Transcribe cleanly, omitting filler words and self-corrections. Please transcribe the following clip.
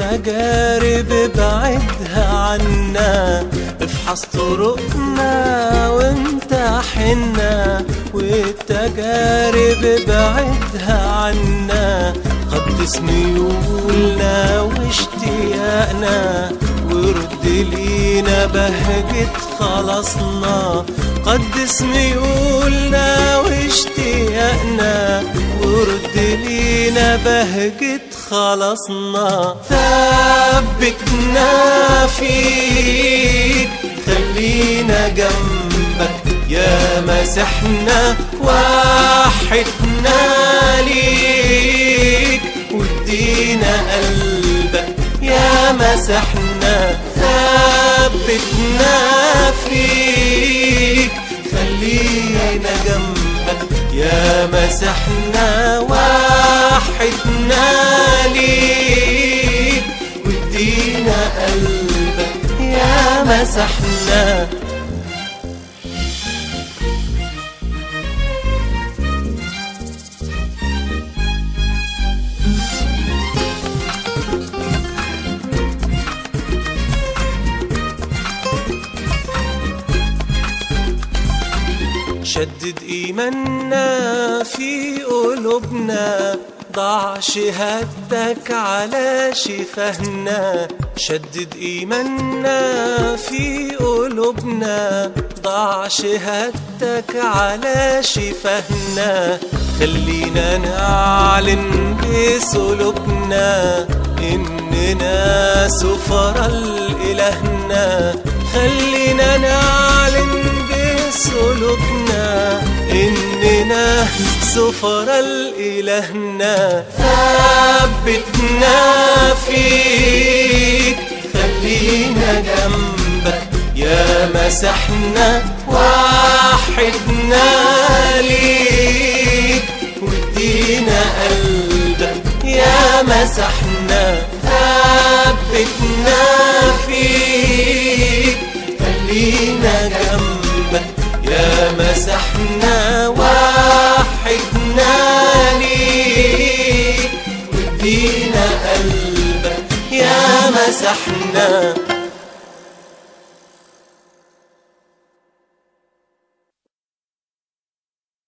والتجارب بعدها عنا، افحص طرقنا وامتحنا، والتجارب بعدها عنا، قدس ميولنا واشتياقنا، ورد لينا بهجة خلاصنا، قدس ميولنا واشتياقنا، ورد لينا بهجة خلاصنا، ثبتنا فيك، خلينا جنبك يا مسيحنا، وحدنا ليك، وادينا قلبك يا مسيحنا، ثبتنا فيك، خلينا جنبك يا مسيحنا، وحدنا ليك، وادينا قلبك يا مسيحنا. شدد إيماننا في قلوبنا، ضع شهادتك على شفاهنا، شدد إيماننا في قلوبنا، ضع شهادتك على شفاهنا، خلينا نعلن بسلوكنا إننا سفراء لإلهنا، خلينا نعلن بسلوكنا إننا سفراء لإلهنا، ثبتنا فيك، خلينا جنبك يا مسيحنا، وحدنا ليك، وادينا قلبك يا مسيحنا، ثبتنا فيك، خلينا جنبك يا مسيحنا، وحدنا ليك، وادينا قلبك يا مسيحنا.